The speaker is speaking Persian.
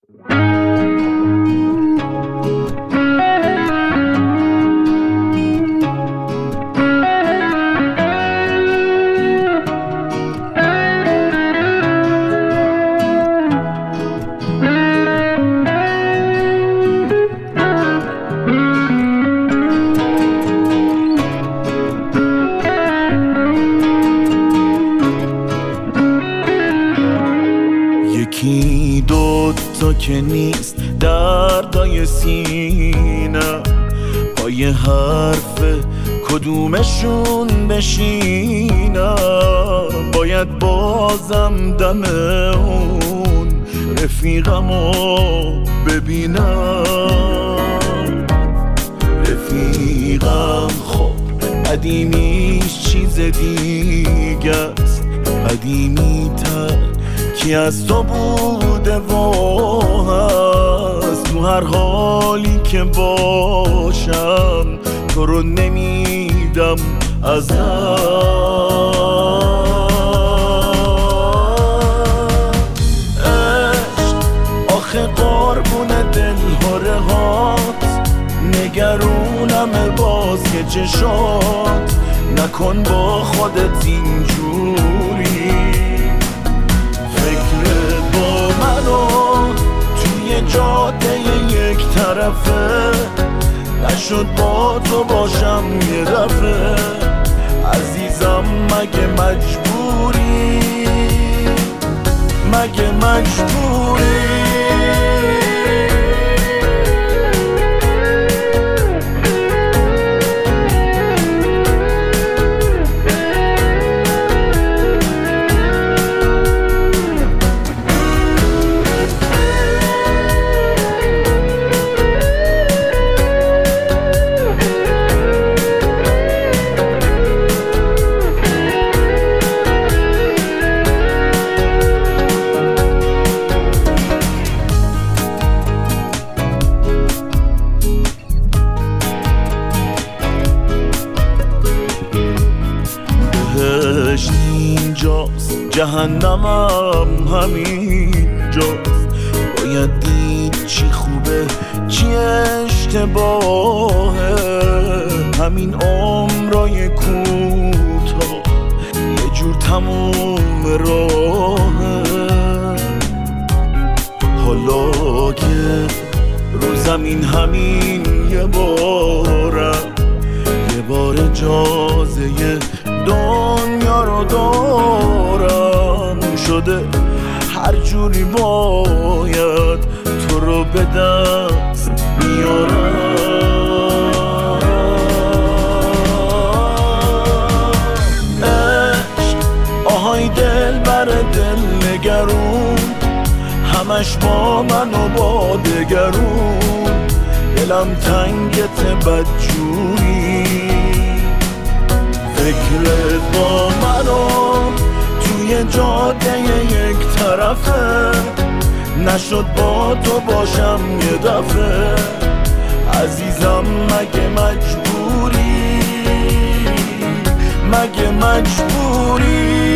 یکی دوتا که نیست دردای سینه، پای حرف کدومشون بشینم؟ باید بازم دم اون رفیقمو ببینم. رفیقم خب قدیمیش چیز دیگه است، قدیمی تر کی از تو بوده و هست. تو هر حالی که باشم تو رو نمیدم از عشق. آخه قربون دلهره هات، نگرونم باز که چشات. نکن با خودت اینجوری، فکرت با منو توی جاده یک طرفه. نشد با تو باشم یه دفعه عزیزم، مگه مجبوری؟ مگه مجبوری؟ اینجاست، جهنمم همینجاست. باید دید چی خوبه چی اشتباهه. همین عمرای کوتاه یه جور تموم راهه. حالا که رو زمین همین یه بارم، یه بار اجازه دنیا رو دارم شده، هر جوری باید تو رو به دست میارم. عشق آهای دل بر دل نگرون، همش با من و با دگرون. دلم تنگت بدجوری، فکرت با منو توی جاده یک طرفه. نشد با تو باشم یه دفعه عزیزم، مگه مجبوری؟ مگه مجبوری؟